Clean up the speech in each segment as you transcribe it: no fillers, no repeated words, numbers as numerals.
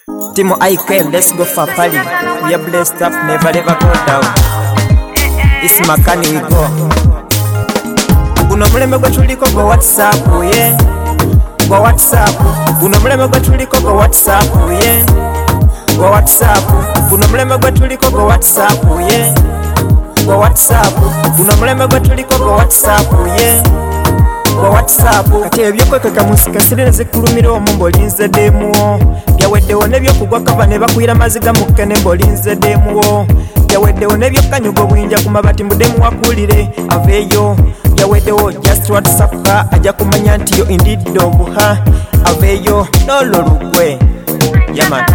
Timo IK, let's go for a party. We are blessed up, never ever go down. It's Makani, we go. Guno muleme gwe tuliko go WhatsApp, yeah. Go WhatsApp. Guno muleme gwe tuliko go WhatsApp, yeah. Go WhatsApp. Guno muleme gwe tuliko go WhatsApp, yeah. Go WhatsApp. Guno muleme gwe tuliko go WhatsApp, yeah. Go WhatsApp. Kati ebyokwekeka musika sirina zikulumira omumbo linze demuwo. Byaweddewo nebyokugwa kava ne bakwira maziga mukkene mbolinze demuwo. Byaweddewo nebyokanyuga obuyinja ku mabati mbudemu wakulire aveeyo. Byaweddewo just WhatsApp ka ajja kumanya nti yo indeed obuha aveeyo n'olwo lugwe yaman.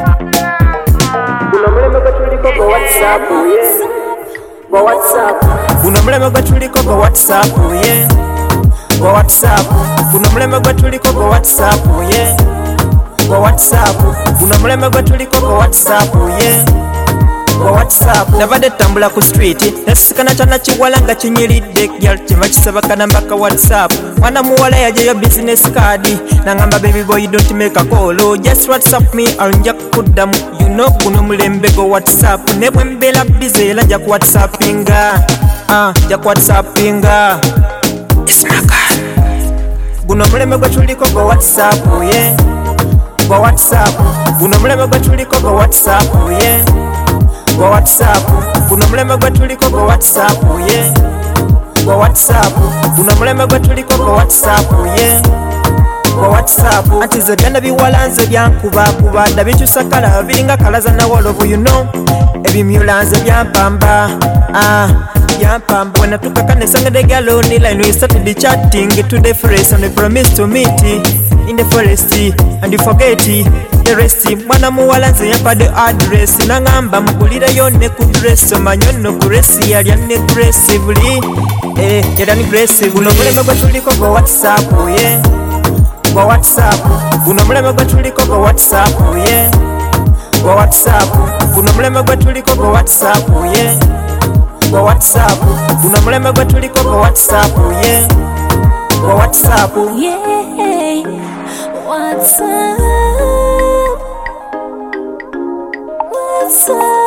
Guno muleme gwe tuliko go WhatsApp, yeah. Go WhatsApp. Guno muleme gwe tuliko go WhatsApp, yeah. Go WhatsApp. Guno muleme gwe tuliko go WhatsApp, yeah. Go WhatsApp. Guno muleme gwe tuliko go WhatsApp, yeah. Go WhatsApp. Nabadde tambula ku street nasikana kyana kiwala nga kinyiridde gyal kyema kisaba kanamba ka WhatsApp. Mwana muwala yajeyo business card nangamba baby boy don't make a call, just WhatsApp me alunja kuddamu. You know guno mulembe go WhatsApp ne bwe mbeera busy era nja ku WhatsAppinga. Nja ku WhatsAppinga. It's my God. Guno muleme gwe tuliko go WhatsApp, yeah. Go WhatsApp. Guno muleme gwe tuliko go WhatsApp, yeah. Go WhatsApp. Guno muleme gwe tuliko go WhatsApp, yeah. Go WhatsApp. Guno muleme gwe tuliko go WhatsApp, yeah. Go WhatsApp. Anti ze byanda biwalanze byankubakuba ndabikyusa kala biringa kalaza na wolovu, you know. Ebimyulanze byampamba. Yampamba when I took a can song the girl on the line. We started the chatting to the forest and we promised to meet in the forest and you forget the rest. Mwana muwalanze yapa the address nangamba mukulira yone ku dress manyono kuresi yali aggressively yali aggressive. Guno muleme gwe tuliko go WhatsApp, yeah. Go WhatsApp. Guno muleme gwe tuliko go WhatsApp, yeah. Go WhatsApp. Guno muleme gwe tuliko go WhatsApp, yeah. Go WhatsApp. Guno muleme gwe tuliko go WhatsApp, yeah. Go WhatsApp. Yeah. WhatsApp. WhatsApp.